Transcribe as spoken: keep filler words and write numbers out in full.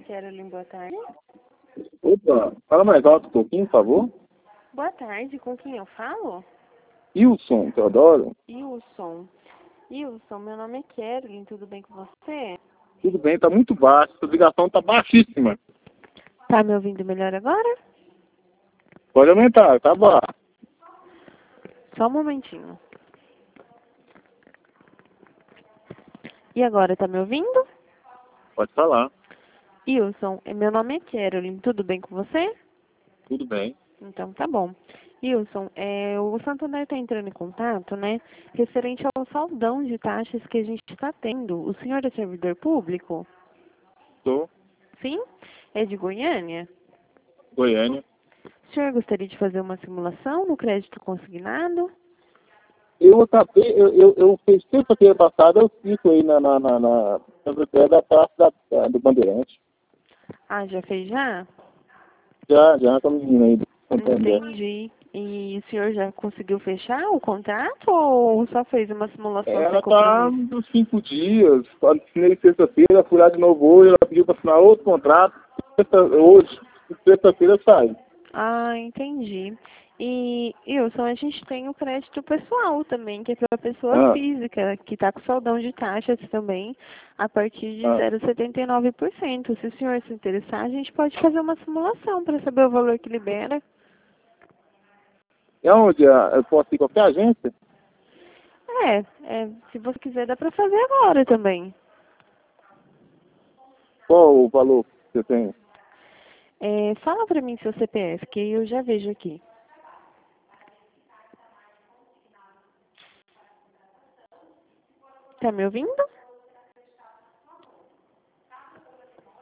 Carolyn, boa tarde. Opa, fala mais alto um pouquinho, por favor. Boa tarde, com quem eu falo? Wilson Teodoro. Wilson. Wilson, meu nome é Carolyn, tudo bem com você? Tudo bem, tá muito baixo, a ligação tá baixíssima. Tá me ouvindo melhor agora? Pode aumentar, tá baixo. Só um momentinho. E agora, tá me ouvindo? Pode falar. Wilson, meu nome é Carolyn, tudo bem com você? Tudo bem. Então tá bom. Wilson, é, o Santander está entrando em contato, né, referente ao saldão de taxas que a gente está tendo. O senhor é servidor público? Sou Sim? É de Goiânia? Goiânia. O senhor gostaria de fazer uma simulação no crédito consignado? Eu acabei, eu, eu, eu fiz terça-feira passada, eu fico aí na, na, na, na, na da praça da, da, do Bandeirante. Ah, já fez já? Já, já com a menina aí do Santander. Entendi. E o senhor já conseguiu fechar o contrato ou só fez uma simulação sem Ela tá compromisso? nos cinco dias, assinei sexta-feira, fui lá de novo hoje, ela pediu para assinar outro contrato, sexta, hoje, sexta-feira sai. Ah, entendi. E, Wilson, a gente tem o crédito pessoal também, que é para a pessoa Ah, física, que está com saldão de taxas também, a partir de ah. zero vírgula setenta e nove por cento. Se o senhor se interessar, a gente pode fazer uma simulação para saber o valor que libera. É onde? ah, Eu posso ir em qualquer agência? É, é, se você quiser, dá para fazer agora também. Qual o valor que você tem? É, fala para mim seu C P F, que eu já vejo aqui. Tá me ouvindo?